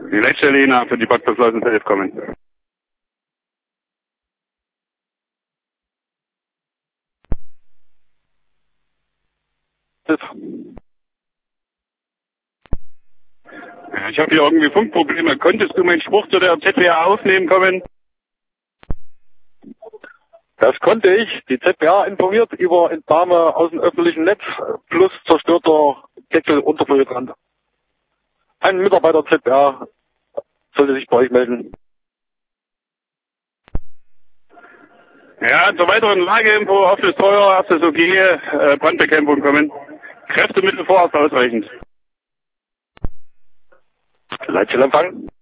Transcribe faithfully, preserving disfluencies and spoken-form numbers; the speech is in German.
Die Leitstelle Jena für die Parkplatzleute elf kommen. Ich habe hier irgendwie Funkprobleme. Konntest du meinen Spruch zu der Z B A aufnehmen kommen? Das konnte ich. Die Z B A informiert über Entnahme aus dem öffentlichen Netz plus zerstörter Deckel unter Flügelrand. Ein Mitarbeiter Z B A sollte sich bei euch melden. Ja, zur weiteren Lageinfo auf das Feuer, auf das O G, äh, Brandbekämpfung kommen. Kräftemittel vorerst ausreichend. Leitstellempfang.